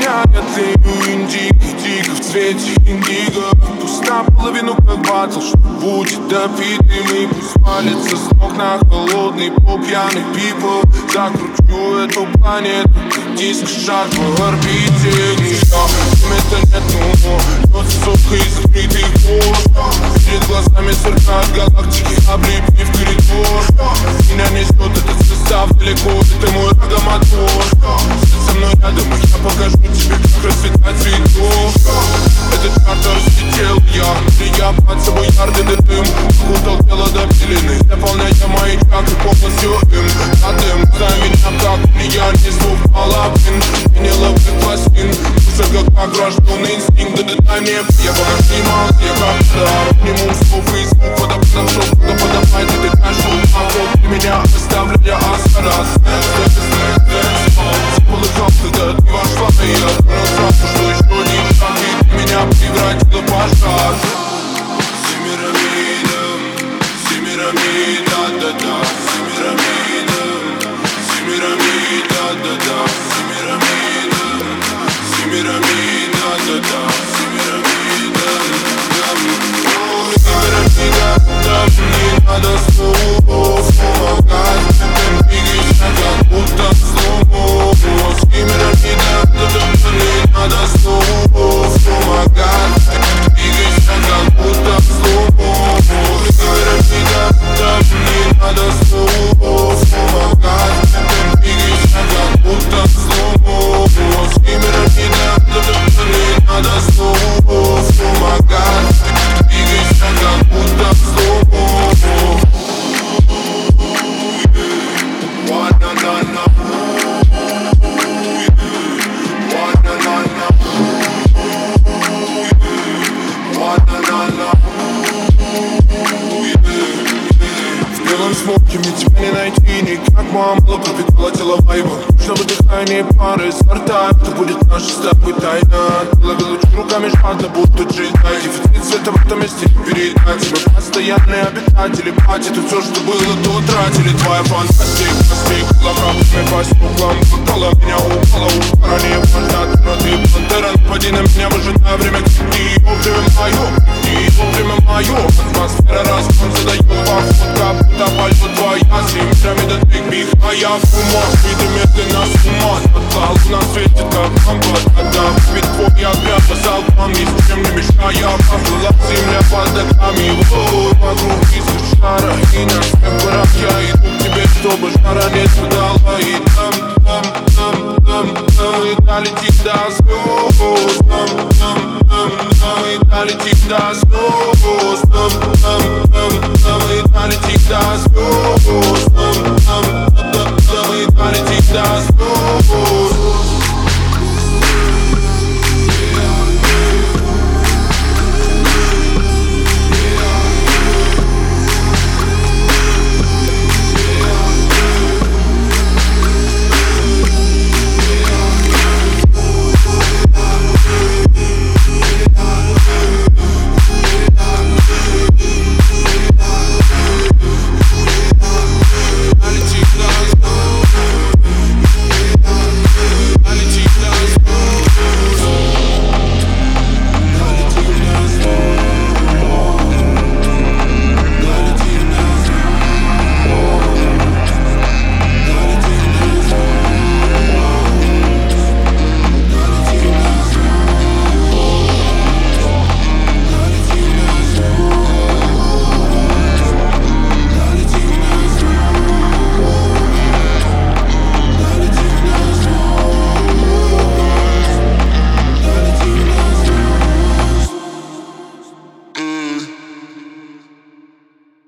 меня я тлею дико в цвете индиго. Пусть наполовину как батл, что будет допитым. И пусть валится с ног на холодный поп пьяный people. Закручу эту планету, как диск шар по орбите. Время-то нет, но льется сопка из закрытых гор. Перед глазами сверкают галактики, облепив коридор. Меня несет этот состав далеко, это мой рогомотор. Сядь со мной рядом, и я покажу тебе, как расцветать цветов. Этот карту разлетел я под собой ярды дым. Укутал тело до пелены, заполняя мои чакры полностью им. Над им, за меня как влияние слов половин. Виниловых пластин, музыка как рожденный инстинкт. Дай мне, я пока снимал, я как дар. Минимум слов и звук, водопадом шоу, водопадает, и ты знаешь, что вокруг ты меня оставляя асарас. Полыхал, когда ты вошла, и я понял сразу, что еще не шаг, и ты меня превратила в пожар. Семирамида, да-да, Семирамида, Семирамида, да-да, Семирамида, Семирамида, да-да, Семирамида, Семирамида, да, не надо слов помогать, ты двигаешься как будто сломо. Семирамида, да, не надо слов помогать, ты двигаешься как будто сломо. Семирамида, да, не надо слов помогать, ты двигаешься как будто сломо. Семирамида, да, не надо слов помогать, ты двигаешься как будто сломо. В белом смоке мне тебя не найти никак, мало пропитала тело вайба. Чтобы дыхание пары сорта, это будет наша с тобой тайна. Ловил руками жадно, будто джедай. Дефицит света в этом месте не передать. Мы постоянные обитатели пати. Тут все, что было, то утратили. Твоя фантастика, локапами по стеклам. Попала меня, упала, упала. Не важна, но ты пантера. Напади на меня, выжидая время. Не время мое, не время мое. Атмосфера разгон задает поход, как будто полет твоя. Семирамида, take me higher, фума,